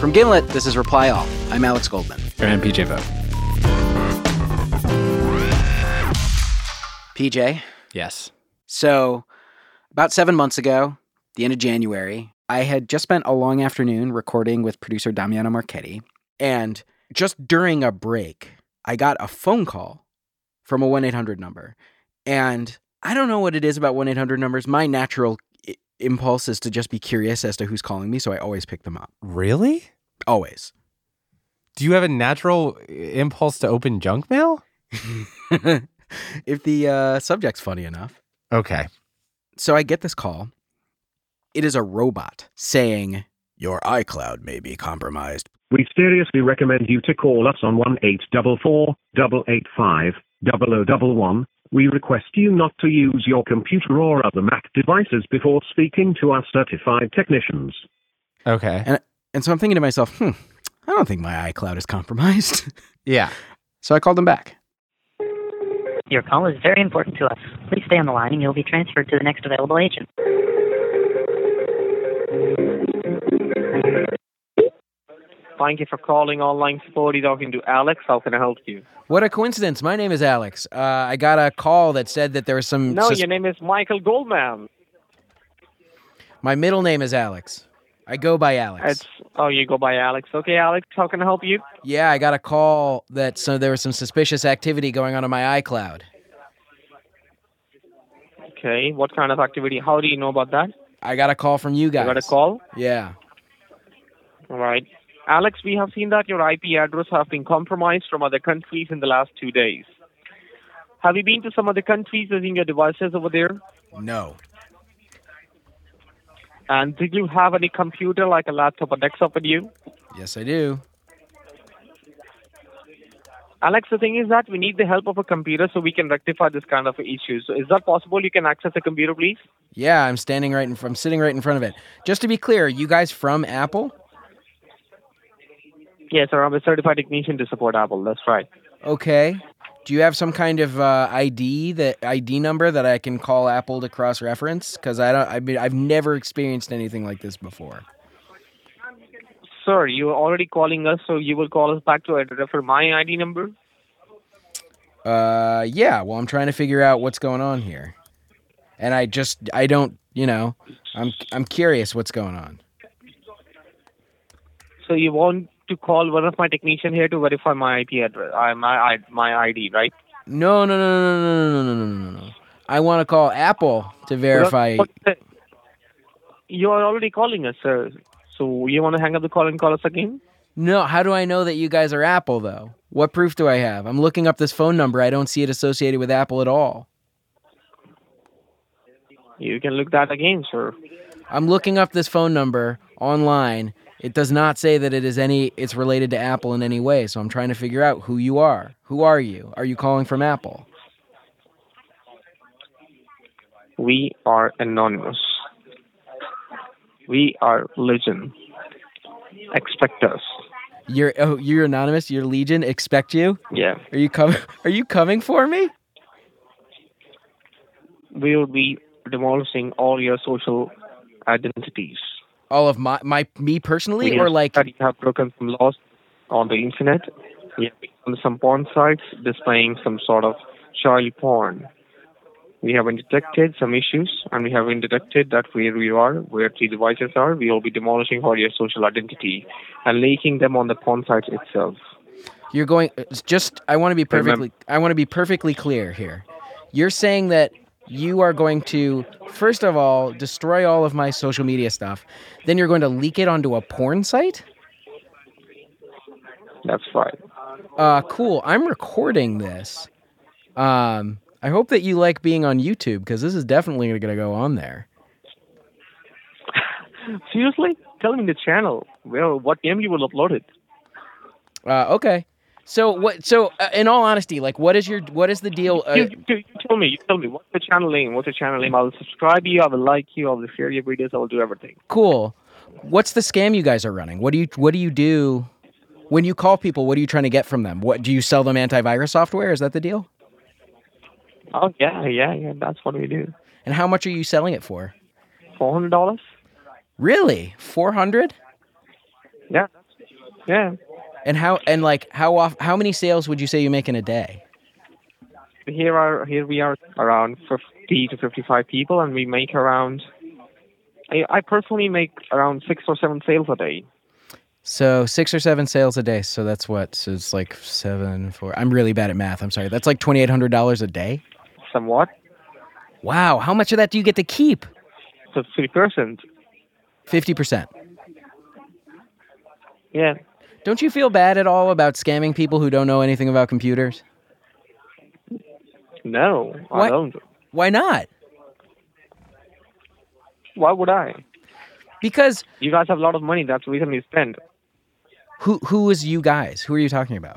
From Gimlet, this is Reply All. I'm Alex Goldman. And PJ Vogt. PJ? Yes. So, about 7 months ago, the end of January, I had just spent a long afternoon recording with producer Damiano Marchetti, and just during a break, I got a phone call from a 1-800 number. And I don't know what it is about 1-800 numbers. My natural impulse is to just be curious as to who's calling me, so I always pick them up. Really? Always. Do you have a natural impulse to open junk mail? If the subject's funny enough. Okay. So I get this call. It is a robot saying, "Your iCloud may be compromised. We seriously recommend you to call us on 1-844-885-0011. We request you not to use your computer or other Mac devices before speaking to our certified technicians." Okay. And so I'm thinking to myself, I don't think my iCloud is compromised. Yeah. So I called him back. Your call is very important to us. Please stay on the line and you'll be transferred to the next available agent. Thank you for calling online support. You're talking to Alex. How can I help you? What a coincidence. My name is Alex. I got a call that said that there was some... No, your name is Michael Goldman. My middle name is Alex. I go by Alex. You go by Alex. Okay, Alex, how can I help you? Yeah, I got a call that there was some suspicious activity going on my iCloud. Okay, what kind of activity? How do you know about that? I got a call from you guys. You got a call? Yeah. All right. Alex, we have seen that your IP address has been compromised from other countries in the last 2 days. Have you been to some other countries using your devices over there? No. And did you have any computer like a laptop or desktop with you? Yes, I do. Alex, the thing is that we need the help of a computer so we can rectify this kind of issues. So is that possible? You can access a computer, please? Yeah, I'm sitting right in front of it. Just to be clear, you guys from Apple? Yes, sir. I'm a certified technician to support Apple. That's right. Okay. Do you have some kind of ID number that I can call Apple to cross-reference? Because I've never experienced anything like this before. Sir, you are already calling us, so you will call us back to refer my ID number? Yeah. Well, I'm trying to figure out what's going on here. And I'm curious what's going on. So you want to call one of my technicians here to verify my IP address, my ID, right? No. I want to call Apple to verify. You are already calling us, sir. So you want to hang up the call and call us again? No, how do I know that you guys are Apple, though? What proof do I have? I'm looking up this phone number. I don't see it associated with Apple at all. You can look that again, sir. I'm looking up this phone number online. It does not say that it's related to Apple in any way, so I'm trying to figure out who you are. Who are you? Are you calling from Apple? We are anonymous. We are Legion. Expect us. You're anonymous? You're Legion? Expect you? Yeah. Are you coming for me? We will be demolishing all your social identities. All of me personally, or like... You have broken some laws on the internet. You have been on some porn sites displaying some sort of child porn. We have detected some issues, and we have detected that where you are, where the devices are, we will be demolishing all your social identity and leaking them on the porn sites itself. You're going... I want to be perfectly clear here. You're saying that you are going to, first of all, destroy all of my social media stuff. Then you're going to leak it onto a porn site? That's right. Cool. I'm recording this. I hope that you like being on YouTube, because this is definitely going to go on there. Seriously? Tell me the channel. Well, what game you will upload it? Okay. So what? So in all honesty, like, what is the deal? You tell me. What's the channel name? I will subscribe you. I will like you. I will share your videos. I will do everything. Cool. What's the scam you guys are running? What do you do when you call people? What are you trying to get from them? What do you sell them? Antivirus software? Is that the deal? Oh yeah. That's what we do. And how much are you selling it for? $400. Really? $400? Yeah, Yeah. And how many sales would you say you make in a day? Here we are around 50 to 55 people, and we make around. I personally make around 6 or 7 sales a day. So 6 or 7 sales a day. So that's what? So it's like 7, 4. I'm really bad at math. I'm sorry. That's like $2,800 a day. Somewhat. Wow. How much of that do you get to keep? So 50%. 50%. Yeah. Don't you feel bad at all about scamming people who don't know anything about computers? No, Why? I don't. Why not? Why would I? Because You guys have a lot of money. That's the reason we spend. who is you guys? Who are you talking about?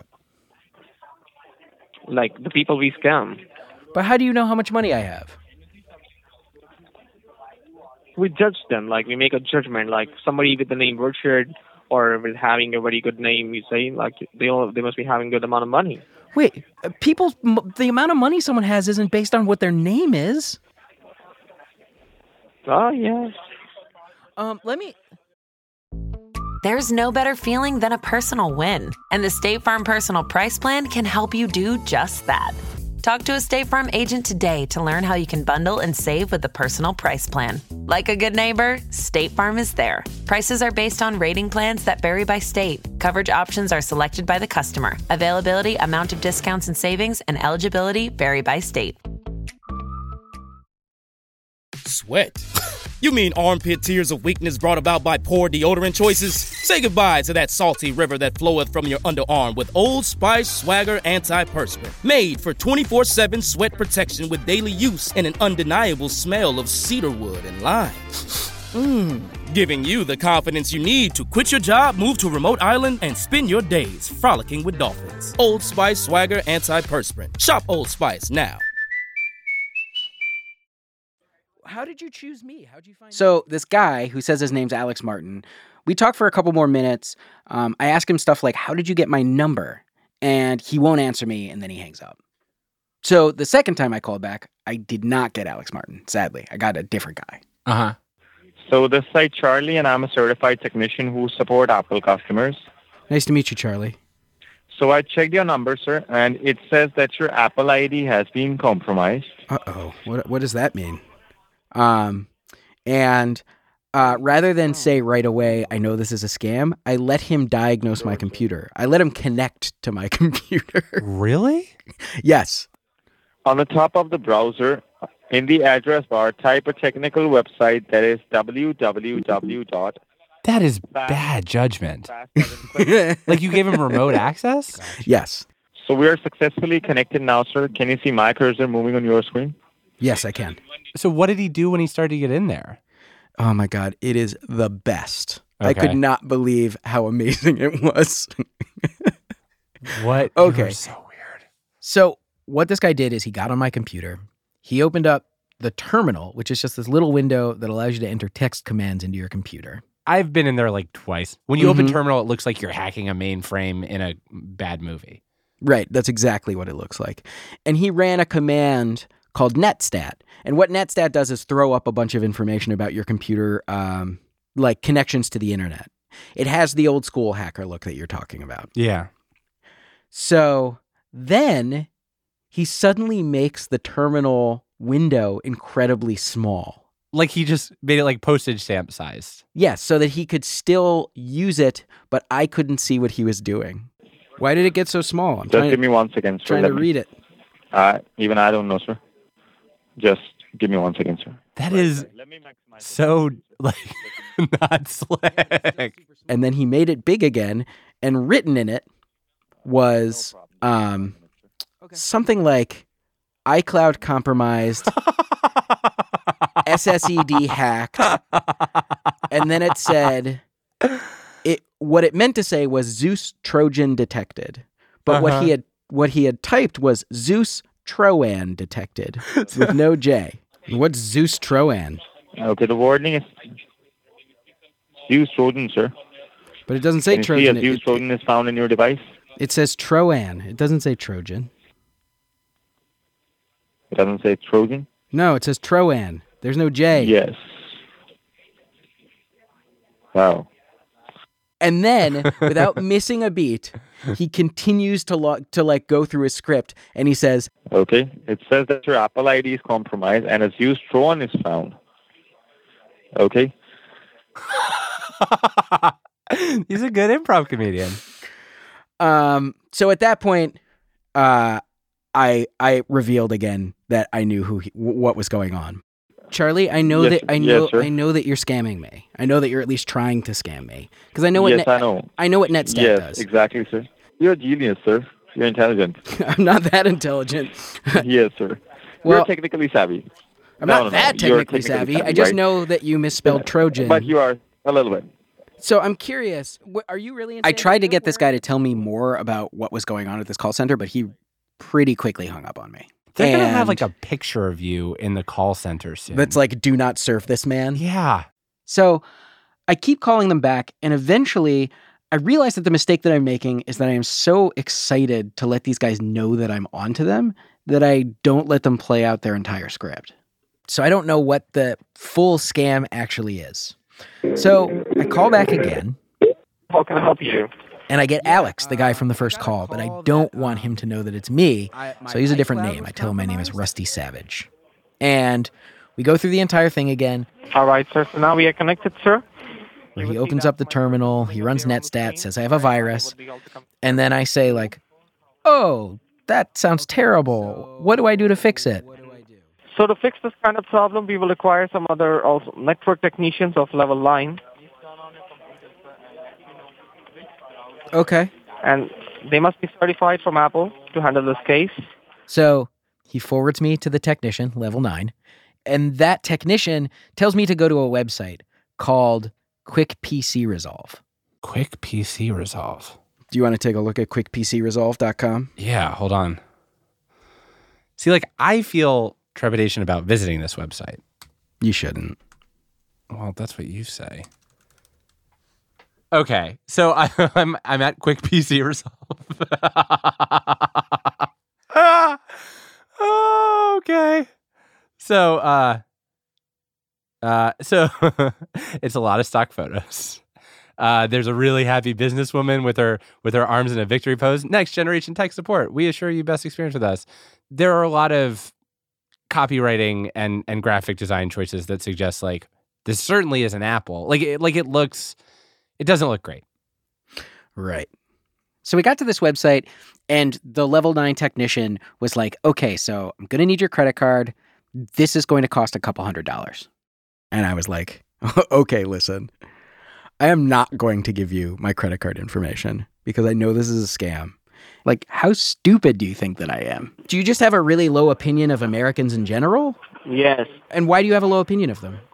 Like the people we scam. But how do you know how much money I have? We judge them. Like we make a judgment. Like somebody with the name Richard or with having a very good name, we say like they must be having a good amount of money. Wait, the amount of money someone has isn't based on what their name is. Oh yeah. Let me. There's no better feeling than a personal win, and the State Farm Personal Price Plan can help you do just that. Talk to a State Farm agent today to learn how you can bundle and save with the Personal Price Plan. Like a good neighbor, State Farm is there. Prices are based on rating plans that vary by state. Coverage options are selected by the customer. Availability, amount of discounts and savings, and eligibility vary by state. Sweat? You mean armpit tears of weakness brought about by poor deodorant choices? Say goodbye to that salty river that floweth from your underarm with Old Spice Swagger Antiperspirant. Made for 24/7 sweat protection with daily use and an undeniable smell of cedarwood and lime. Giving you the confidence you need to quit your job, move to a remote island, and spend your days frolicking with dolphins. Old Spice Swagger Antiperspirant. Shop Old Spice now. How did you choose me? How'd you find So this guy who says his name's Alex Martin, we talked for a couple more minutes. I ask him stuff like, how did you get my number? And he won't answer me, and then he hangs up. So the second time I called back, I did not get Alex Martin, sadly. I got a different guy. Uh-huh. So this side Charlie, and I'm a certified technician who support Apple customers. Nice to meet you, Charlie. So I checked your number, sir, and it says that your Apple ID has been compromised. Uh-oh. What does that mean? Rather than say right away, I know this is a scam, I let him diagnose my computer. I let him connect to my computer. Really? Yes. On the top of the browser, in the address bar, type a technical website that is www. That is bad judgment. Like you gave him remote access? Yes. So we are successfully connected now, sir. Can you see my cursor moving on your screen? Yes, I can. So what did he do when he started to get in there? Oh my God, it is the best. Okay. I could not believe how amazing it was. What? Okay. You're so weird. So what this guy did is he got on my computer. He opened up the terminal, which is just this little window that allows you to enter text commands into your computer. I've been in there like twice. When you open Terminal, it looks like you're hacking a mainframe in a bad movie. Right. That's exactly what it looks like. And he ran a command called netstat. And what netstat does is throw up a bunch of information about your computer, like connections to the internet. It has the old school hacker look that you're talking about. Yeah. So then he suddenly makes the terminal window incredibly small. Like he just made it like postage stamp sized. Yes, so that he could still use it, but I couldn't see what he was doing. Why did it get so small? I'm Just give me 1 second, sir. trying to read it. Even I don't know, sir. Just give me 1 second, sir. That is so like not slick. And then he made it big again, and written in it was something like iCloud compromised, SSED hacked, and then it said what it meant to say was Zeus Trojan detected, but what he had typed was Zeus Troan detected with no J. What's Zeus Troan? Okay, the warning is Zeus Trojan, sir. But it doesn't say Can you Trojan. see a Zeus Trojan is found in your device? It says Troan. It doesn't say Trojan. It doesn't say Trojan? No, it says Troan. There's no J. Yes. Wow. And then, without missing a beat, he continues to go through his script, and he says, Okay. It says that your Apple ID is compromised and its used phone is found. Okay. He's a good improv comedian. So at that point, I revealed again that I knew what was going on. Charlie, I know that you're scamming me. I know that you're at least trying to scam me because I know what I know what NetStat does. Yes, exactly, sir. You're a genius, sir. You're intelligent. I'm not that intelligent. Yes, sir. Well, you're technically savvy. I'm not that technically savvy. I just know that you misspelled Trojan. But you are a little bit. So I'm curious, are you really? I tried to get this guy to tell me more about what was going on at this call center, but he pretty quickly hung up on me. They're going to have like a picture of you in the call center soon. That's like, do not surf this man. Yeah. So I keep calling them back, and eventually I realize that the mistake that I'm making is that I am so excited to let these guys know that I'm onto them that I don't let them play out their entire script. So I don't know what the full scam actually is. So I call back again. How can I help you? And I get Alex, the guy from the first call, but I don't want him to know that it's me, so I use a different name. I tell him my name is Rusty Savage. And we go through the entire thing again. All right, sir. So now we are connected, sir. Where he opens up the terminal, he runs NetStat, says I have a virus, and then I say like, oh, that sounds terrible. What do I do to fix it? So to fix this kind of problem, we will require some other also network technicians of level 9. Okay. And they must be certified from Apple to handle this case. So he forwards me to the technician, level 9, and that technician tells me to go to a website called Quick PC Resolve. Quick PC Resolve. Do you want to take a look at quickpcresolve.com? Yeah, hold on. See, like, I feel trepidation about visiting this website. You shouldn't. Well, that's what you say. Okay, so I'm at Quick PC Resolve. Okay. So it's a lot of stock photos. There's a really happy businesswoman with her arms in a victory pose. Next generation tech support. We assure you best experience with us. There are a lot of copywriting and graphic design choices that suggest like this certainly is an Apple. It doesn't look great. Right. So we got to this website and the level 9 technician was like, okay, so I'm going to need your credit card. This is going to cost a couple $100. And I was like, okay, listen, I am not going to give you my credit card information because I know this is a scam. Like, how stupid do you think that I am? Do you just have a really low opinion of Americans in general? Yes. And why do you have a low opinion of them?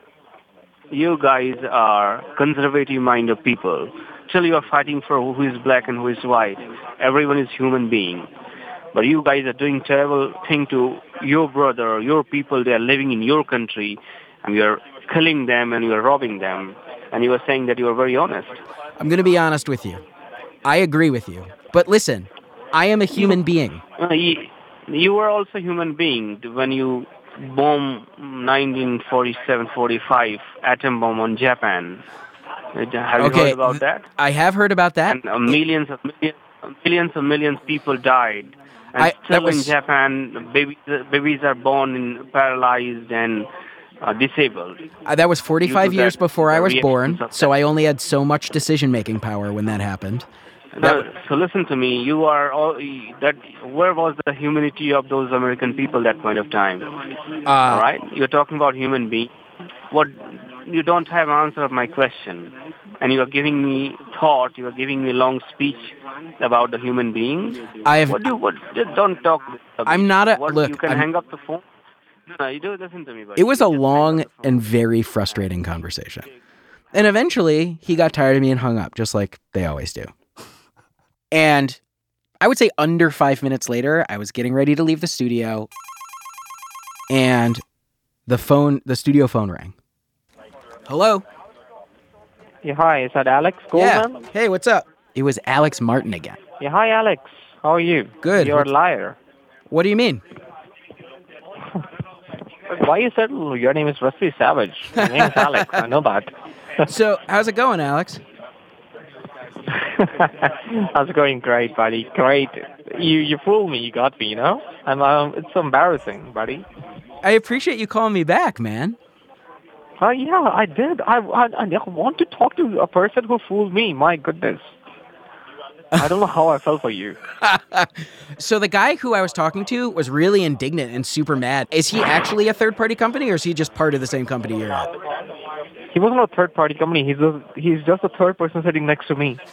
You guys are conservative-minded people. Still, you are fighting for who is black and who is white. Everyone is human being. But you guys are doing terrible thing to your brother, your people. They are living in your country, and you are killing them and you are robbing them. And you are saying that you are very honest. I'm going to be honest with you. I agree with you. But listen, I am a human being. You are also a human being when you bomb 1947-45 atom bomb on Japan. Have you heard about that? I have heard about that. And millions of people died. And in Japan, babies are born paralyzed and disabled. That was 45 years before I was born, so I only had so much decision-making power when that happened. So listen to me. You are where was the humanity of those American people that point of time? All right, you're talking about human beings. What you don't have an answer of my question, and you are giving me thought. You are giving me a long speech about the human being. Don't talk. I'm not a look. You can hang up the phone. No, you do listen to me. It was a long and very frustrating conversation, and eventually he got tired of me and hung up, just like they always do. And I would say under 5 minutes later, I was getting ready to leave the studio, and the studio phone rang. Hello? Yeah, hi, is that Alex Goldman? Yeah. Hey, what's up? It was Alex Martin again. Yeah, hi, Alex. How are you? Good. You're a liar. What do you mean? Why you said your name is Rusty Savage? My name is Alex. I know that. So, how's it going, Alex? How's it going? Great, buddy. Great. You fooled me. You got me, you know? And it's embarrassing, buddy. I appreciate you calling me back, man. Yeah, I did. I want to talk to a person who fooled me. My goodness. I don't know how I felt for you. So the guy who I was talking to was really indignant and super mad. Is he actually a third-party company, or is he just part of the same company you're at? He wasn't a third-party company. He's just a third person sitting next to me.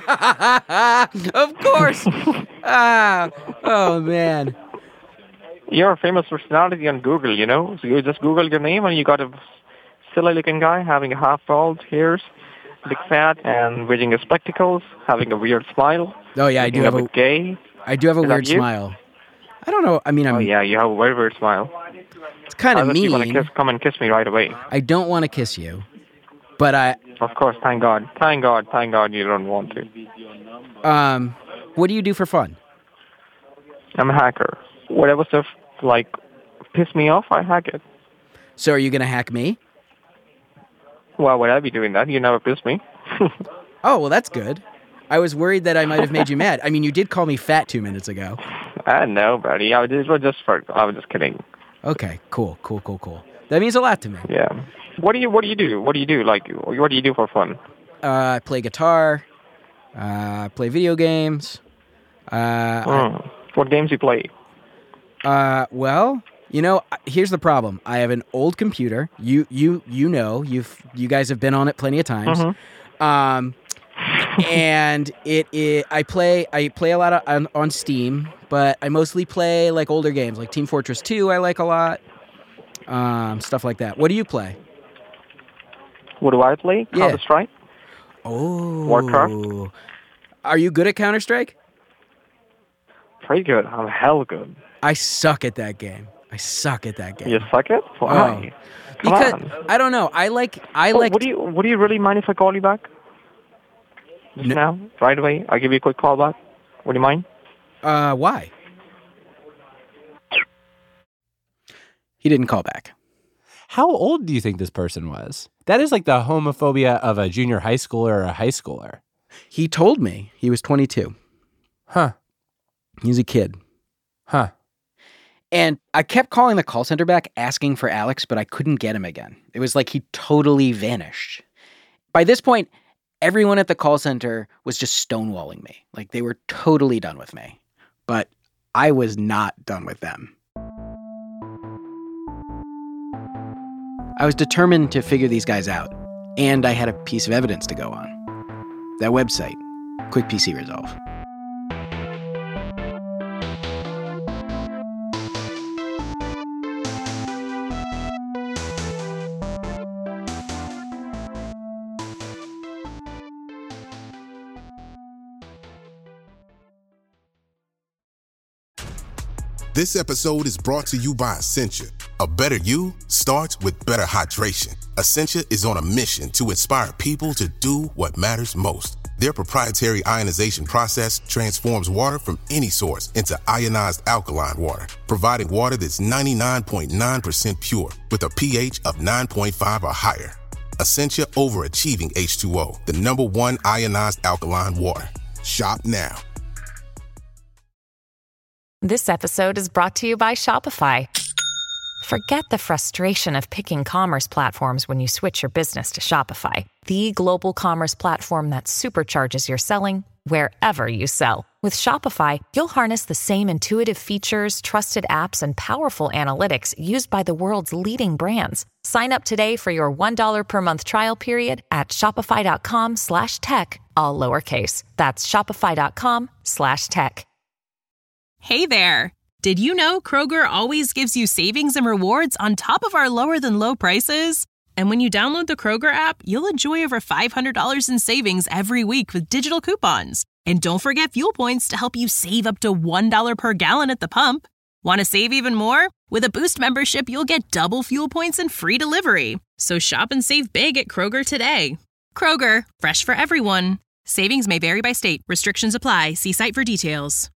Of course. Oh, man. You're a famous personality on Google, you know? So you just Google your name and you got a silly-looking guy having a half-bald hairs, big fat, and wearing his spectacles, having a weird smile. Oh, yeah, I do have a gay. I do have a weird smile. I don't know. I mean, Oh, yeah, you have a very weird smile. It's kind of mean. You want to come and kiss me right away. I don't want to kiss you, but Of course, thank God. Thank God you don't want to. What do you do for fun? I'm a hacker. Whatever stuff, like, piss me off, I hack it. So are you going to hack me? Why would I be doing that? You never piss me. Oh, well, that's good. I was worried that I might have made you mad. I mean, you did call me fat 2 minutes ago. I know, buddy. I was just kidding. Okay, cool. That means a lot to me. Yeah. What do you do? What do you do? Like, what do you do for fun? I play guitar. Play video games. What games you play? Well, you know, here's the problem. I have an old computer. You know, you guys have been on it plenty of times. Mm-hmm. And I play a lot on Steam, but I mostly play like older games, like Team Fortress 2. I like a lot. Stuff like that. What do you play? What do I play? Yeah. Counter-Strike. Oh. Warcraft. Are you good at Counter-Strike? Pretty good. I'm hell good. I suck at that game. You suck at? Why? Because I don't know. I like. Would you really mind if I call you back? Just now, right away. I'll give you a quick call back. Would you mind? Why? He didn't call back. How old do you think this person was? That is like the homophobia of a junior high schooler or a high schooler. He told me he was 22. Huh. He's a kid. Huh. And I kept calling the call center back asking for Alex, but I couldn't get him again. It was like he totally vanished. By this point, everyone at the call center was just stonewalling me. Like they were totally done with me. But I was not done with them. I was determined to figure these guys out, and I had a piece of evidence to go on. That website, Quick PC Resolve. This episode is brought to you by Essentia. A better you starts with better hydration. Essentia is on a mission to inspire people to do what matters most. Their proprietary ionization process transforms water from any source into ionized alkaline water, providing water that's 99.9% pure with a pH of 9.5 or higher. Essentia Overachieving H2O, the #1 ionized alkaline water. Shop now. This episode is brought to you by Shopify. Forget the frustration of picking commerce platforms when you switch your business to Shopify, the global commerce platform that supercharges your selling wherever you sell. With Shopify, you'll harness the same intuitive features, trusted apps, and powerful analytics used by the world's leading brands. Sign up today for your $1 per month trial period at shopify.com/tech, all lowercase. That's shopify.com/tech. Hey there! Did you know Kroger always gives you savings and rewards on top of our lower-than-low prices? And when you download the Kroger app, you'll enjoy over $500 in savings every week with digital coupons. And don't forget fuel points to help you save up to $1 per gallon at the pump. Want to save even more? With a Boost membership, you'll get double fuel points and free delivery. So shop and save big at Kroger today. Kroger, fresh for everyone. Savings may vary by state. Restrictions apply. See site for details.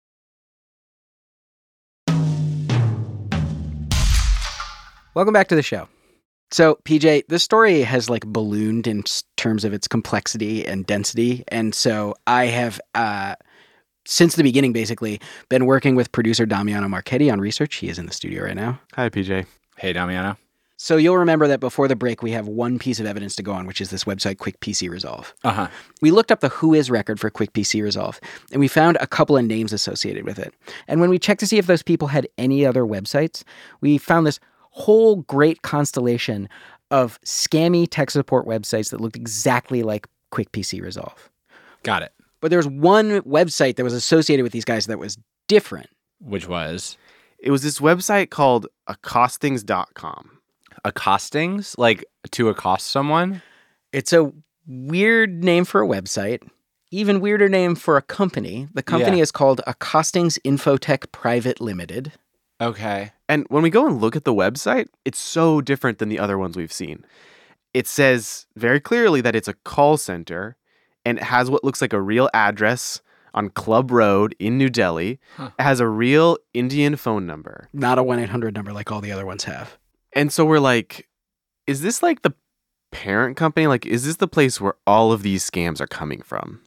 Welcome back to the show. So, PJ, this story has like ballooned in terms of its complexity and density. And so I have, since the beginning, basically, been working with producer Damiano Marchetti on research. He is in the studio right now. Hi, PJ. Hey, Damiano. So you'll remember that before the break, we have one piece of evidence to go on, which is this website, Quick PC Resolve. Uh-huh. We looked up the Whois record for Quick PC Resolve, and we found a couple of names associated with it. And when we checked to see if those people had any other websites, we found this whole great constellation of scammy tech support websites that looked exactly like Quick PC Resolve. Got it. But there was one website that was associated with these guys that was different. Which was? It was this website called accostings.com. Accostings? Like to accost someone? It's a weird name for a website. Even weirder name for a company. The company is called Accostings Infotech Private Limited. Okay. And when we go and look at the website, it's so different than the other ones we've seen. It says very clearly that it's a call center, and it has what looks like a real address on Club Road in New Delhi. Huh. It has a real Indian phone number. Not a 1-800 number like all the other ones have. And so we're like, is this like the parent company? Like, is this the place where all of these scams are coming from?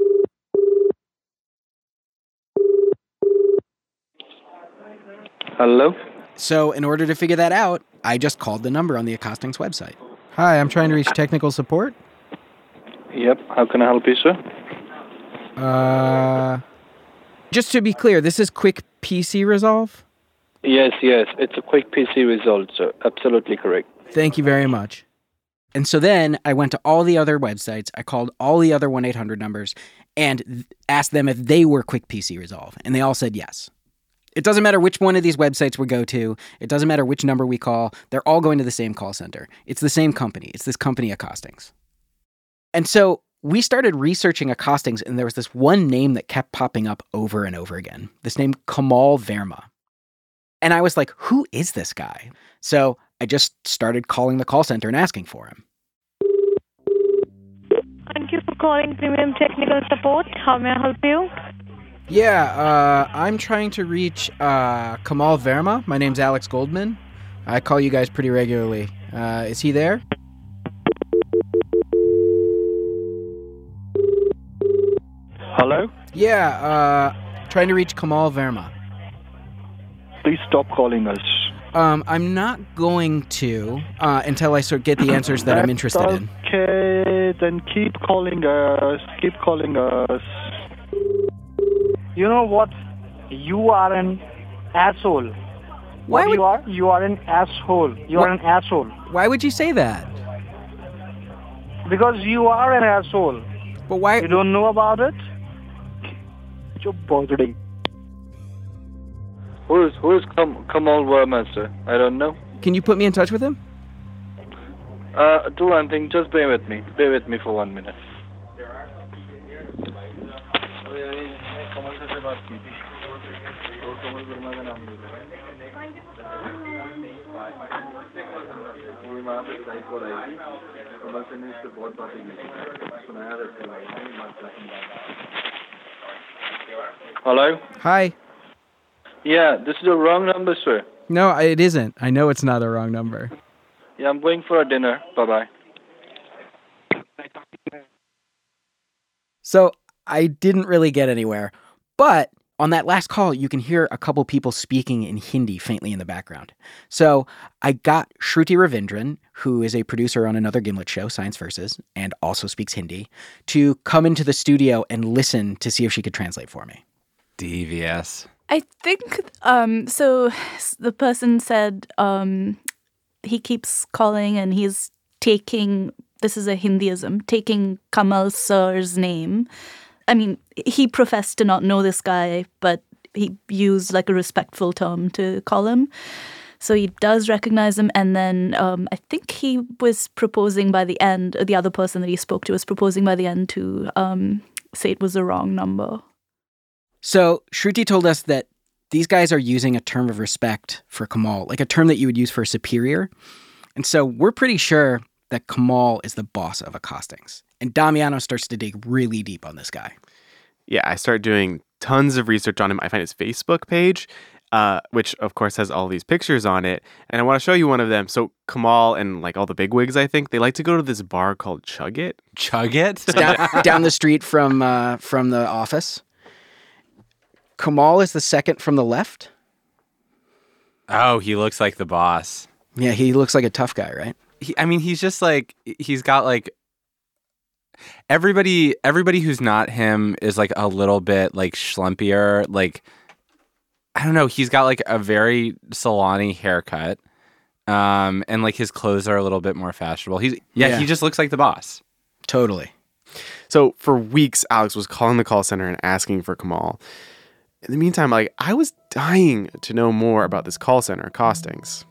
Hello? So in order to figure that out, I just called the number on the Accostings website. Hi, I'm trying to reach technical support. Yep, how can I help you, sir? Just to be clear, this is Quick PC Resolve? Yes, it's a Quick PC Resolve, sir. Absolutely correct. Thank you very much. And so then I went to all the other websites, I called all the other 1-800 numbers, and asked them if they were Quick PC Resolve, and they all said yes. It doesn't matter which one of these websites we go to. It doesn't matter which number we call. They're all going to the same call center. It's the same company. It's this company Accostings. And so we started researching Accostings, and there was this one name that kept popping up over and over again. This name, Kamal Verma. And I was like, who is this guy? So I just started calling the call center and asking for him. Thank you for calling Premium Technical Support. How may I help you? Yeah, I'm trying to reach Kamal Verma. My name's Alex Goldman. I call you guys pretty regularly. Is he there? Hello? Yeah, trying to reach Kamal Verma. Please stop calling us. I'm not going to until I get the answers that I'm interested in. Okay, then keep calling us. Keep calling us. You know what? You are an asshole. Why would... you are? You are an asshole. You are an asshole. Why would you say that? Because you are an asshole. But why? You don't know about it? You're bothering. Who is Kamal Verma, sir? I don't know. Can you put me in touch with him? Do one thing. Just bear with me. Bear with me for 1 minute. Hello? Hi. Yeah, this is the wrong number, sir. No, it isn't. I know it's not a wrong number. Yeah, I'm going for a dinner. Bye-bye. So I didn't really get anywhere. But on that last call, you can hear a couple people speaking in Hindi faintly in the background. So I got Shruti Ravindran, who is a producer on another Gimlet show, Science Versus, and also speaks Hindi, to come into the studio and listen to see if she could translate for me. DVS. I think, so the person said he keeps calling and he's taking, this is a Hindiism, taking Kamal sir's name. I mean, he professed to not know this guy, but he used like a respectful term to call him. So he does recognize him. And then I think he was proposing by the end, the other person that he spoke to was proposing by the end to say it was the wrong number. So Shruti told us that these guys are using a term of respect for Kamal, like a term that you would use for a superior. And so we're pretty sure that Kamal is the boss of Accostings. And Damiano starts to dig really deep on this guy. Yeah, I start doing tons of research on him. I find his Facebook page. which of course has all these pictures on it. And I want to show you one of them. So Kamal and like all the bigwigs, I think, they like to go to this bar called Chug It. Chug It? Down the street from the office. Kamal is the second from the left. Oh, he looks like the boss. Yeah, he looks like a tough guy, right? He's just like, he's got like, everybody who's not him is like a little bit like schlumpier. Like, I don't know, he's got like a very salon-y haircut. And like his clothes are a little bit more fashionable. He just looks like the boss. Totally. So for weeks, Alex was calling the call center and asking for Kamal. In the meantime, like, I was dying to know more about this call center, Costings.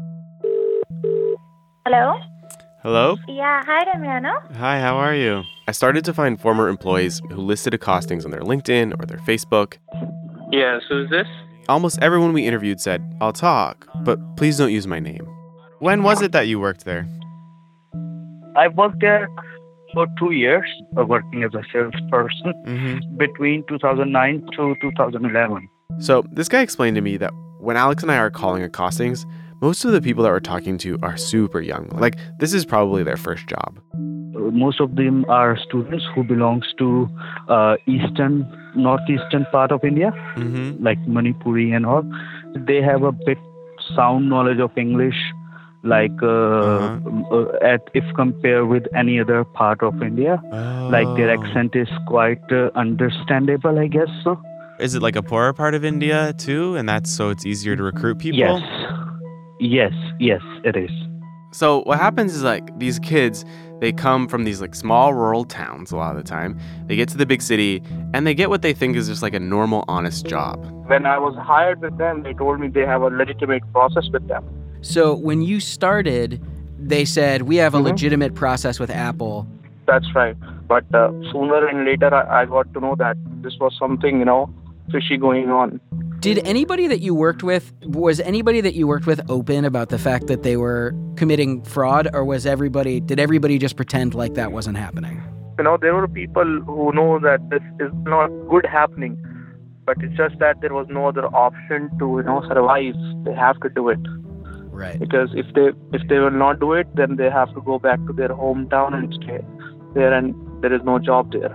Hello? Hello? Yeah, hi, Damiano. Hi, how are you? I started to find former employees who listed Costings on their LinkedIn or their Facebook. Yes, who's this? Almost everyone we interviewed said, I'll talk, but please don't use my name. When was it that you worked there? I worked there for 2 years, working as a salesperson between 2009 to 2011. So this guy explained to me that when Alex and I are calling at Costings, most of the people that we're talking to are super young. Like, this is probably their first job. Most of them are students who belongs to northeastern part of India, like Manipuri and all. They have a bit sound knowledge of English, like if compared with any other part of India. Like their accent is quite understandable, I guess so. Is it like a poorer part of India too? And that's so it's easier to recruit people? Yes, it is. So what happens is like these kids, they come from these like small rural towns a lot of the time. They get to the big city and they get what they think is just like a normal, honest job. When I was hired with them, they told me they have a legitimate process with them. So when you started, they said, we have a legitimate process with Apple. That's right. But sooner and later, I got to know that this was something, fishy going on. Was anybody that you worked with open about the fact that they were committing fraud, or did everybody just pretend like that wasn't happening? There were people who know that this is not good happening, but it's just that there was no other option to, survive. They have to do it. Right. Because if they will not do it, then they have to go back to their hometown and stay there, and there is no job there.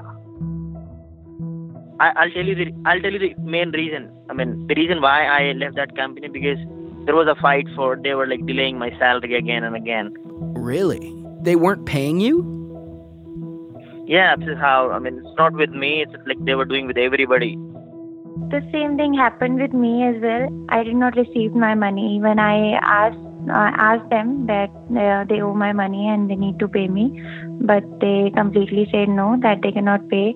I'll tell you the main reason. The reason why I left that company, because there was a fight they were like delaying my salary again and again. Really? They weren't paying you? Yeah, this is how, it's not with me, it's like they were doing with everybody. The same thing happened with me as well. I did not receive my money when I asked them that they owe my money and they need to pay me, but they completely said no, that they cannot pay.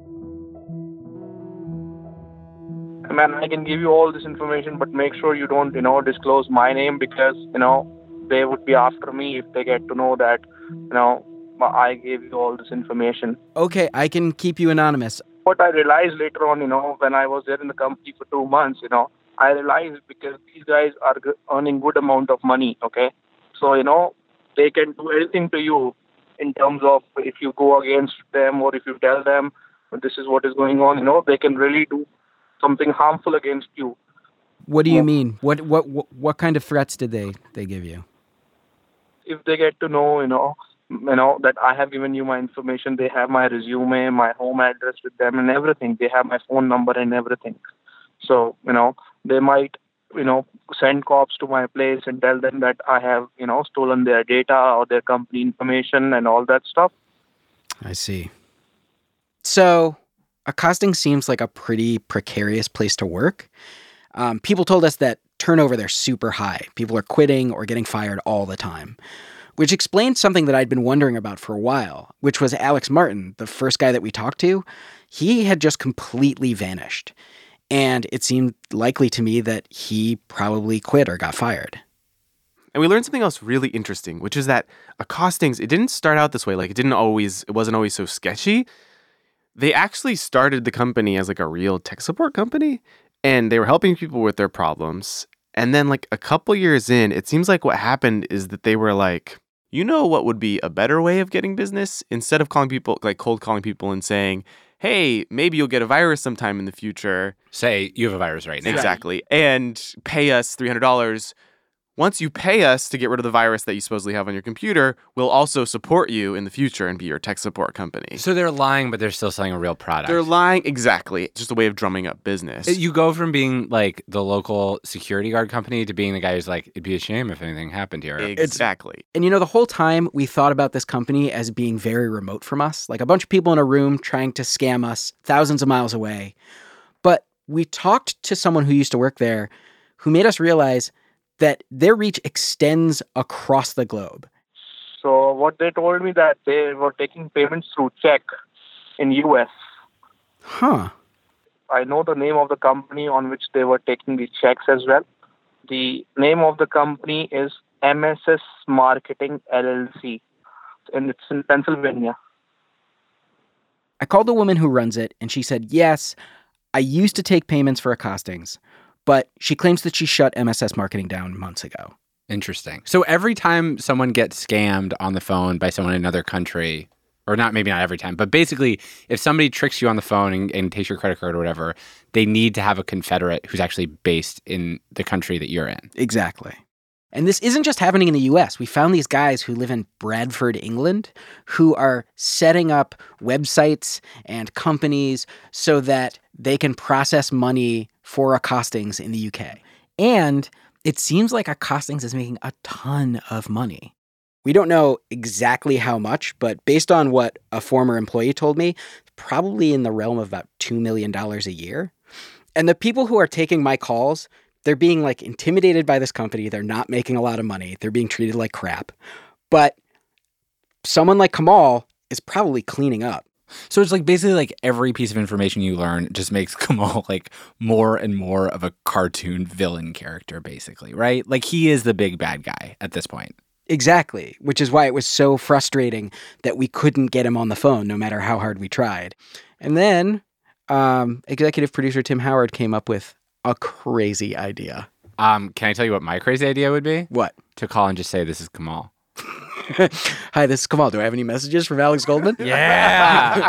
I can give you all this information, but make sure you don't, disclose my name, because, they would be after me if they get to know that, I gave you all this information. Okay, I can keep you anonymous. What I realized later on, when I was there in the company for 2 months, I realized because these guys are earning good amount of money, okay? So, they can do anything to you in terms of if you go against them or if you tell them this is what is going on, they can really do something harmful against you. What do you mean? What kind of threats did they give you? If they get to know, that I have given you my information, they have my resume, my home address with them and everything. They have my phone number and everything. So, they might, send cops to my place and tell them that I have, stolen their data or their company information and all that stuff. I see. So, Costing seems like a pretty precarious place to work. People told us that turnover there super high. People are quitting or getting fired all the time, which explained something that I'd been wondering about for a while, which was Alex Martin, the first guy that we talked to. He had just completely vanished. And it seemed likely to me that he probably quit or got fired. And we learned something else really interesting, which is that Costings, it didn't start out this way. Like, it wasn't always so sketchy. They actually started the company as like a real tech support company, and they were helping people with their problems. And then like a couple years in, it seems like what happened is that they were like, what would be a better way of getting business? Instead of calling people, like cold calling people and saying, hey, maybe you'll get a virus sometime in the future. Say you have a virus right now. Exactly. And pay us $300. Once you pay us to get rid of the virus that you supposedly have on your computer, we'll also support you in the future and be your tech support company. So they're lying, but they're still selling a real product. They're lying. Exactly. It's just a way of drumming up business. You go from being like the local security guard company to being the guy who's like, it'd be a shame if anything happened here. Exactly. And the whole time we thought about this company as being very remote from us, like a bunch of people in a room trying to scam us thousands of miles away. But we talked to someone who used to work there who made us realize that their reach extends across the globe. So what they told me that they were taking payments through check in US. Huh. I know the name of the company on which they were taking the checks as well. The name of the company is MSS Marketing LLC, and it's in Pennsylvania. I called the woman who runs it, and she said, yes, I used to take payments for accostings, but she claims that she shut MSS Marketing down months ago. Interesting. So every time someone gets scammed on the phone by someone in another country, or maybe not every time, but basically if somebody tricks you on the phone and takes your credit card or whatever, they need to have a confederate who's actually based in the country that you're in. Exactly. And this isn't just happening in the US. We found these guys who live in Bradford, England, who are setting up websites and companies so that they can process money for accostings in the UK. And it seems like accostings is making a ton of money. We don't know exactly how much, but based on what a former employee told me, probably in the realm of about $2 million a year. And the people who are taking my calls, they're being like intimidated by this company. They're not making a lot of money. They're being treated like crap. But someone like Kamal is probably cleaning up. So it's like basically like every piece of information you learn just makes Kamal like more and more of a cartoon villain character, basically, right? Like he is the big bad guy at this point. Exactly, which is why it was so frustrating that we couldn't get him on the phone no matter how hard we tried. And then executive producer Tim Howard came up with a crazy idea. Can I tell you what my crazy idea would be? What? To call and just say, this is Kamal. Hi, this is Kamal. Do I have any messages from Alex Goldman? Yeah.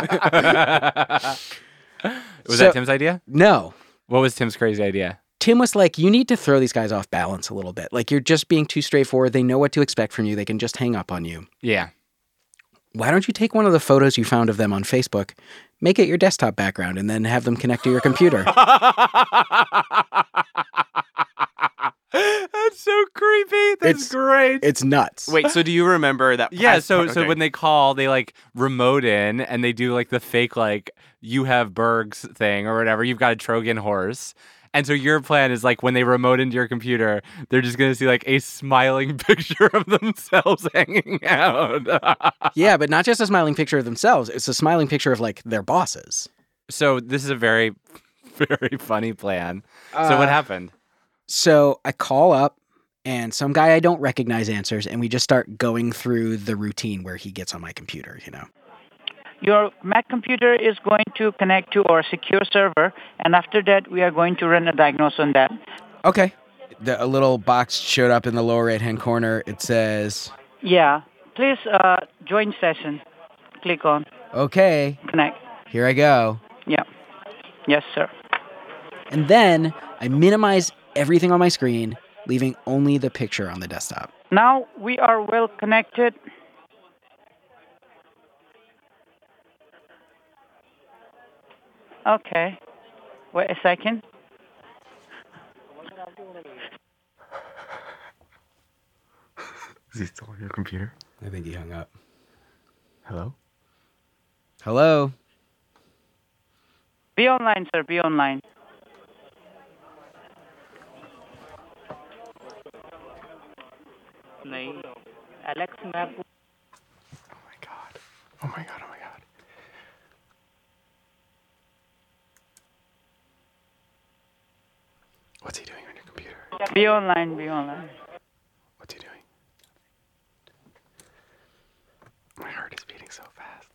Was that Tim's idea? No. What was Tim's crazy idea? Tim was like, you need to throw these guys off balance a little bit. Like, you're just being too straightforward. They know what to expect from you. They can just hang up on you. Yeah. Why don't you take one of the photos you found of them on Facebook, make it your desktop background, and then have them connect to your computer? That's so creepy. That's great. It's nuts. Wait, so do you remember that? Yeah, so when they call, they like remote in and they do like the fake like you have Berg's thing or whatever. You've got a Trojan horse. And so your plan is like when they remote into your computer, they're just going to see like a smiling picture of themselves hanging out. Yeah, but not just a smiling picture of themselves. It's a smiling picture of like their bosses. So this is a very, very funny plan. So what happened? So I call up and some guy I don't recognize answers, and we just start going through the routine where he gets on my computer, you know. Your Mac computer is going to connect to our secure server, and after that, we are going to run a diagnosis on that. Okay. A little box showed up in the lower right-hand corner. It says... Yeah. Please join session. Click on. Okay. Connect. Here I go. Yeah. Yes, sir. And then I minimize everything on my screen, leaving only the picture on the desktop. Now we are well connected. Okay. Wait a second. Is he still on your computer? I think he hung up. Hello? Hello? Be online, sir. Be online. Alex map. Oh my god. Oh my god. Oh my god. What's he doing on your computer? Be online. Be online. What's he doing? My heart is beating so fast.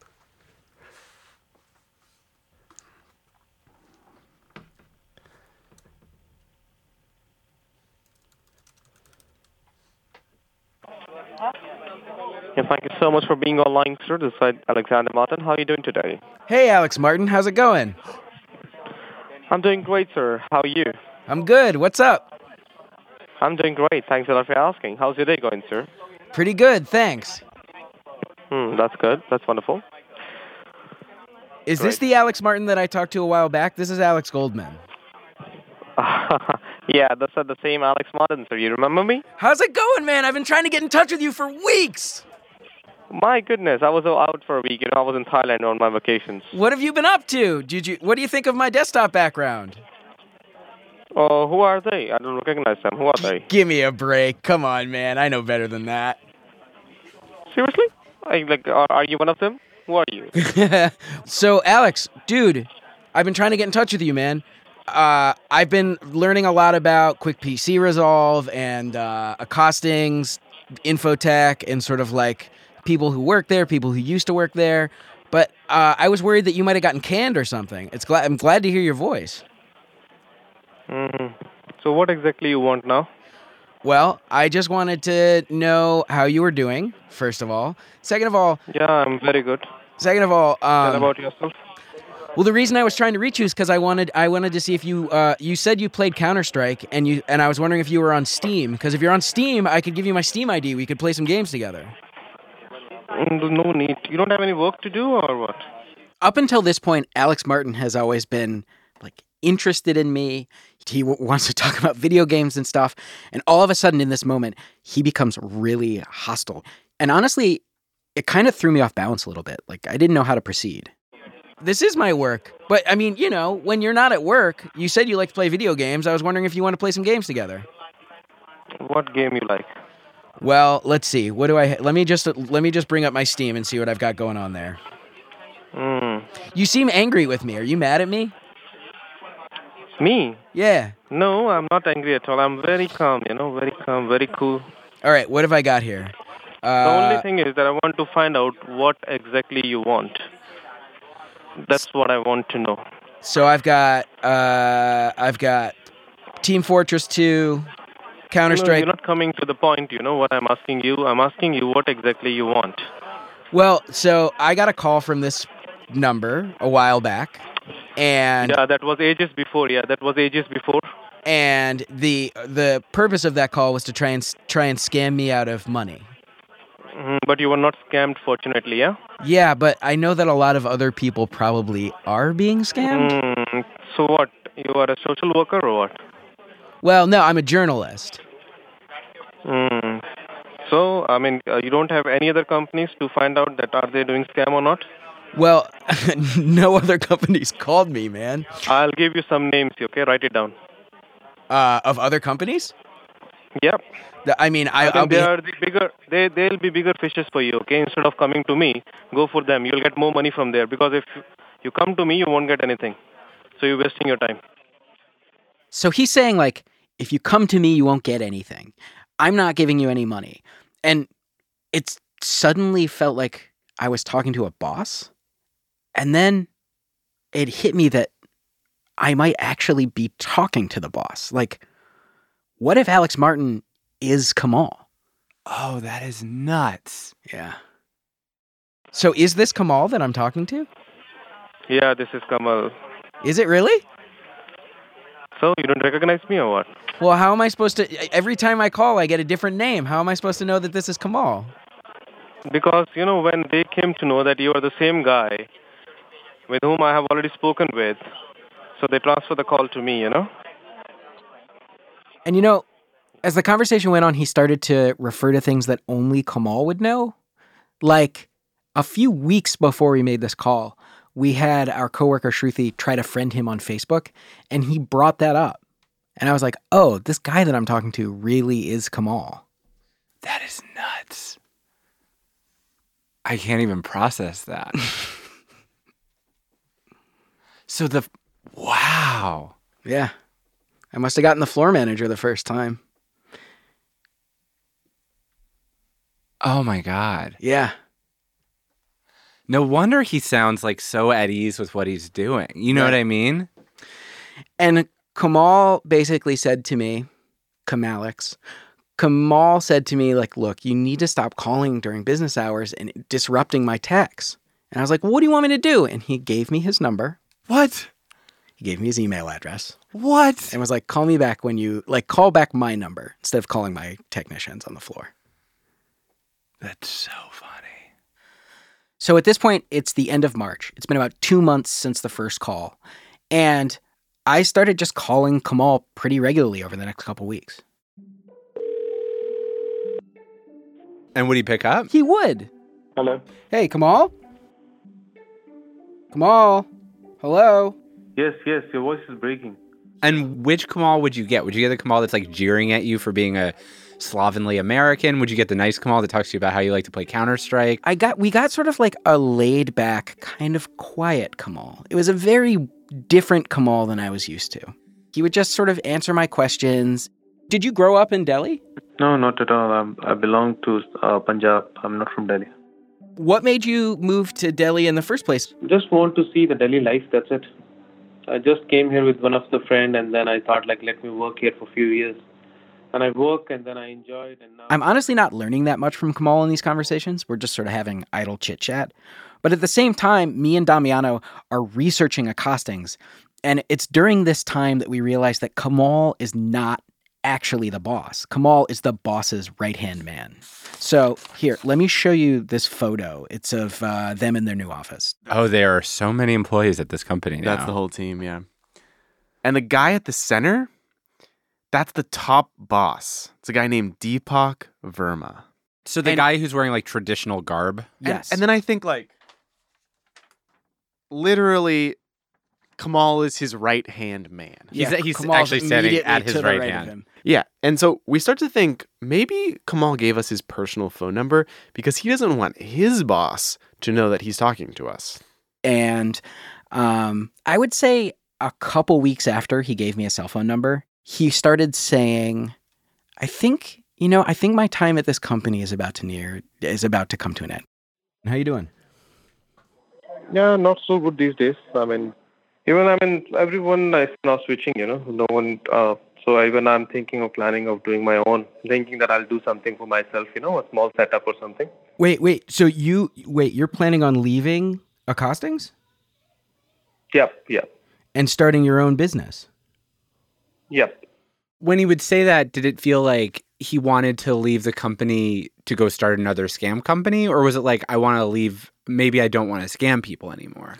Yeah, thank you so much for being online, sir. This is Alexander Martin. How are you doing today? Hey, Alex Martin, how's it going? I'm doing great, sir. How are you? I'm good. What's up? I'm doing great. Thanks a lot for asking. How's your day going, sir? Pretty good, thanks. That's good. That's wonderful. Is this the Alex Martin that I talked to a while back? This is Alex Goldman. Yeah, that's the same Alex Martin, sir. You remember me? How's it going, man? I've been trying to get in touch with you for weeks. My goodness, I was out for a week. I was in Thailand on my vacations. What have you been up to? What do you think of my desktop background? Oh, who are they? I don't recognize them. Who are they? Give me a break. Come on, man. I know better than that. Seriously? Are you one of them? Who are you? So, Alex, dude, I've been trying to get in touch with you, man. I've been learning a lot about Quick PC Resolve and accostings, infotech, and sort of like people who work there, people who used to work there. But I was worried that you might have gotten canned or something. I'm glad to hear your voice. So what exactly you want now? Well, I just wanted to know how you were doing, first of all. Second of all... Yeah, I'm very good. Second of all... Tell about yourself. Well, the reason I was trying to reach you is because I wanted to see if you you said you played Counter-Strike, and I was wondering if you were on Steam. Because if you're on Steam, I could give you my Steam ID. We could play some games together. No need. You don't have any work to do or what? Up until this point, Alex Martin has always been interested in me. He wants to talk about video games and stuff. And all of a sudden in this moment, he becomes really hostile. And honestly, it kind of threw me off balance a little bit. I didn't know how to proceed. This is my work. But I mean, when you're not at work, you said you like to play video games. I was wondering if you want to play some games together. What game you like? Well, let's see. What do I... Let me just bring up my Steam and see what I've got going on there. You seem angry with me. Are you mad at me? Me? Yeah. No, I'm not angry at all. I'm very calm, very calm, very cool. All right, what have I got here? The only thing is that I want to find out what exactly you want. That's what I want to know. So I've got Team Fortress 2, Counter-Strike. No, you're not coming to the point, what I'm asking you. I'm asking you what exactly you want. Well, so I got a call from this number a while back. And yeah, that was ages before. And the purpose of that call was to try and scam me out of money. But you were not scammed, fortunately, yeah? Yeah, but I know that a lot of other people probably are being scammed. So what? You are a social worker or what? Well, no, I'm a journalist. So, I mean, you don't have any other companies to find out that are they doing scam or not? Well, no other companies called me, man. I'll give you some names, okay? Write it down. Of other companies? Yep. I mean, they'll be bigger fishes for you, okay? Instead of coming to me, go for them. You'll get more money from there. Because if you come to me, you won't get anything. So you're wasting your time. So he's saying, if you come to me, you won't get anything. I'm not giving you any money. And it suddenly felt like I was talking to a boss. And then it hit me that I might actually be talking to the boss. What if Alex Martin is Kamal? Oh, that is nuts. Yeah. So is this Kamal that I'm talking to? Yeah, this is Kamal. Is it really? So you don't recognize me or what? Well, how am I supposed to... Every time I call, I get a different name. How am I supposed to know that this is Kamal? Because, when they came to know that you are the same guy with whom I have already spoken with, so they transferred the call to me, And as the conversation went on, he started to refer to things that only Kamal would know. A few weeks before we made this call, we had our coworker Shruti try to friend him on Facebook, and he brought that up. And I was like, oh, this guy that I'm talking to really is Kamal. That is nuts. I can't even process that. So wow. Yeah. I must have gotten the floor manager the first time. Oh my God. Yeah. No wonder he sounds so at ease with what he's doing. You know what I mean? And Kamal basically said to me, Kamalix, Kamal said to me, like, look, you need to stop calling during business hours and disrupting my texts. And I was like, well, what do you want me to do? And he gave me his number. What? He gave me his email address. What? And was like, call me back when you, like, call back my number instead of calling my technicians on the floor. That's so funny. So at this point, it's the end of March. It's been about 2 months since the first call. And I started just calling Kamal pretty regularly over the next couple weeks. And would he pick up? He would. Hello. Hey, Kamal? Kamal? Hello? Yes, your voice is breaking. And which Kamal would you get? Would you get the Kamal that's like jeering at you for being a slovenly American? Would you get the nice Kamal that talks to you about how you like to play Counter-Strike? We got sort of like a laid back, kind of quiet Kamal. It was a very different Kamal than I was used to. He would just sort of answer my questions. Did you grow up in Delhi? No, not at all. I belong to Punjab. I'm not from Delhi. What made you move to Delhi in the first place? Just want to see the Delhi life, that's it. I just came here with one of the friend, and then I thought, like, let me work here for a few years. And I work, and then I enjoyed, and now... I'm honestly not learning that much from Kamal in these conversations. We're just sort of having idle chit-chat. But at the same time, me and Damiano are researching accostings. And it's during this time that we realize that Kamal is not actually the boss. Kamal is the boss's right-hand man. So here, let me show you this photo. It's of them in their new office. Oh, there are so many employees at this company now. That's the whole team, yeah. And the guy at the center, that's the top boss. It's a guy named Deepak Verma. So the guy who's wearing like traditional garb? Yes. And then I think like, literally, Kamal is his right-hand man. He's actually standing at his right hand. Yeah, and so we start to think maybe Kamal gave us his personal phone number because he doesn't want his boss to know that he's talking to us. And I would say a couple weeks after he gave me a cell phone number, he started saying, I think my time at this company is about to come to an end. How you doing? Yeah, not so good these days. Everyone is now switching, no one... So even I'm thinking of planning of doing my own, thinking that I'll do something for myself, a small setup or something. Wait. So you're planning on leaving Accostings? Yep. And starting your own business? Yep. When he would say that, did it feel like he wanted to leave the company to go start another scam company? Or was it like, I want to leave, maybe I don't want to scam people anymore?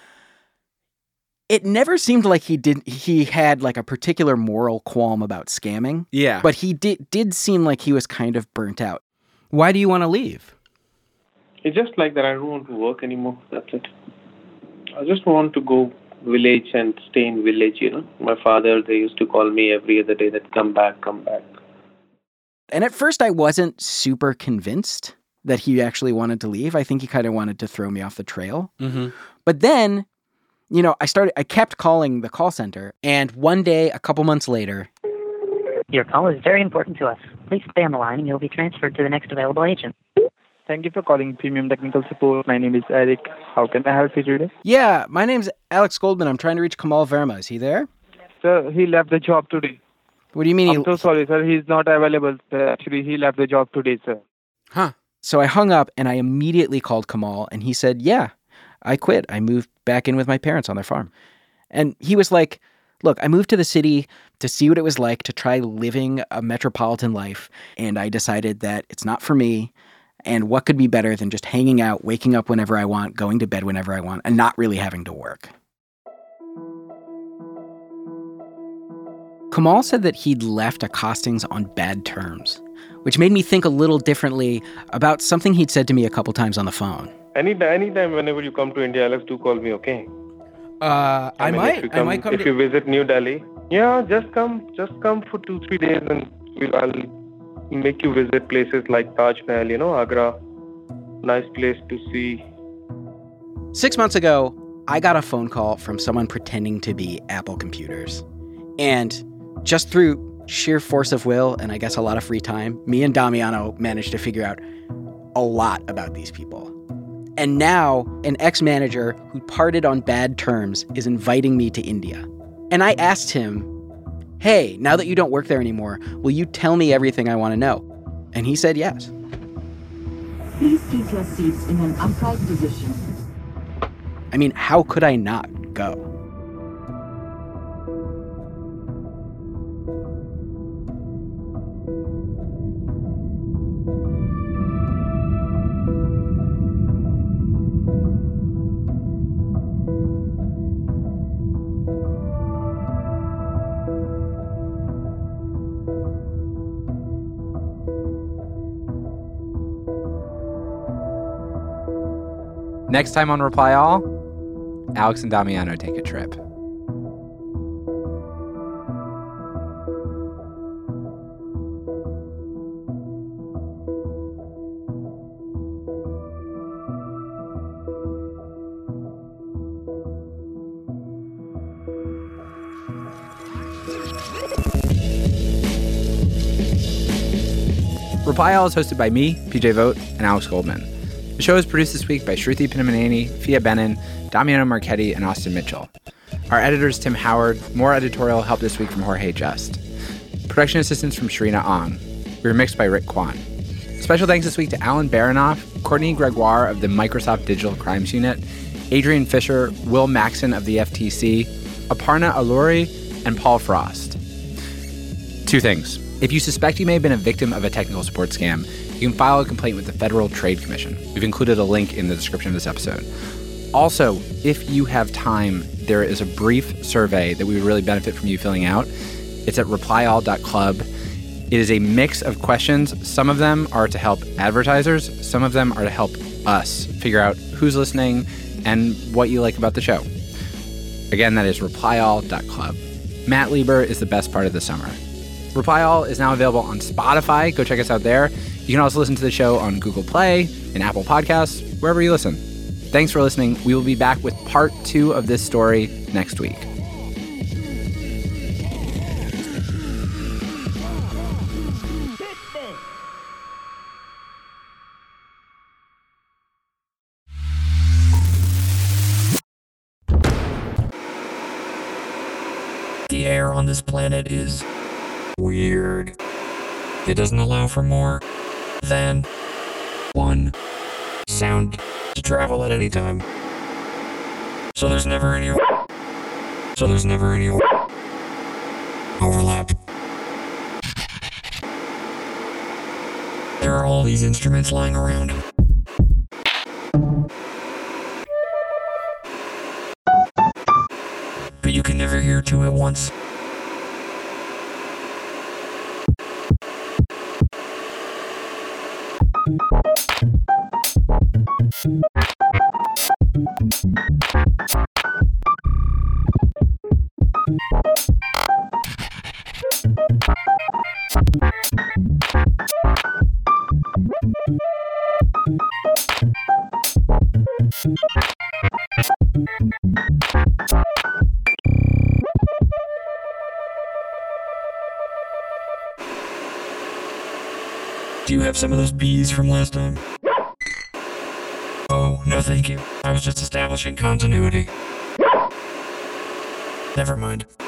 It never seemed like he had like a particular moral qualm about scamming. Yeah. But he did seem like he was kind of burnt out. Why do you want to leave? It's just like that I don't want to work anymore. That's it. I just want to go village and stay in village, My father, they used to call me every other day that come back. And at first I wasn't super convinced that he actually wanted to leave. I think he kind of wanted to throw me off the trail. Mm-hmm. But then... I kept calling the call center, and one day, a couple months later... Your call is very important to us. Please stay on the line and you'll be transferred to the next available agent. Thank you for calling Premium Technical Support. My name is Eric. How can I help you today? Yeah, my name's Alex Goldman. I'm trying to reach Kamal Verma. Is he there? Sir, he left the job today. What do you mean? I'm so sorry, sir. He's not available. Actually, he left the job today, sir. Huh. So I hung up, and I immediately called Kamal, and he said, yeah, I quit. I moved back in with my parents on their farm. And he was like, look, I moved to the city to see what it was like to try living a metropolitan life. And I decided that it's not for me. And what could be better than just hanging out, waking up whenever I want, going to bed whenever I want, and not really having to work. Kamal said that he'd left Accostings on bad terms, which made me think a little differently about something he'd said to me a couple times on the phone. Anytime, whenever you come to India, Alex, do call me, okay? I might come. If you visit New Delhi, yeah, just come for 2-3 days, and I'll make you visit places like Taj Mahal, Agra, nice place to see. 6 months ago, I got a phone call from someone pretending to be Apple Computers, and just through sheer force of will and I guess a lot of free time, me and Damiano managed to figure out a lot about these people. And now, an ex-manager who parted on bad terms is inviting me to India. And I asked him, hey, now that you don't work there anymore, will you tell me everything I want to know? And he said yes. Please keep your seats in an upright position. I mean, how could I not go? Next time on Reply All, Alex and Damiano take a trip. Reply All is hosted by me, PJ Vogt, and Alex Goldman. The show is produced this week by Shruti Pinamaneni, Fia Benin, Damiano Marchetti, and Austin Mitchell. Our editor is Tim Howard. More editorial help this week from Jorge Just. Production assistance from Sharina Ong. We were mixed by Rick Kwan. Special thanks this week to Alan Baranoff, Courtney Gregoire of the Microsoft Digital Crimes Unit, Adrian Fisher, Will Maxon of the FTC, Aparna Alluri, and Paul Frost. 2 things. If you suspect you may have been a victim of a technical support scam, you can file a complaint with the Federal Trade Commission. We've included a link in the description of this episode. Also, if you have time, there is a brief survey that we would really benefit from you filling out. It's at replyall.club. It is a mix of questions. Some of them are to help advertisers. Some of them are to help us figure out who's listening and what you like about the show. Again, that is replyall.club. Matt Lieber is the best part of the summer. Reply All is now available on Spotify. Go check us out there. You can also listen to the show on Google Play and Apple Podcasts, wherever you listen. Thanks for listening. We will be back with part 2 of this story next week. The air on this planet is weird. It doesn't allow for more than one sound to travel at any time. So there's never any overlap. There are all these instruments lying around. But you can never hear 2 at once. Do you have some of those bees from last time? Oh, no thank you. I was just establishing continuity. Never mind.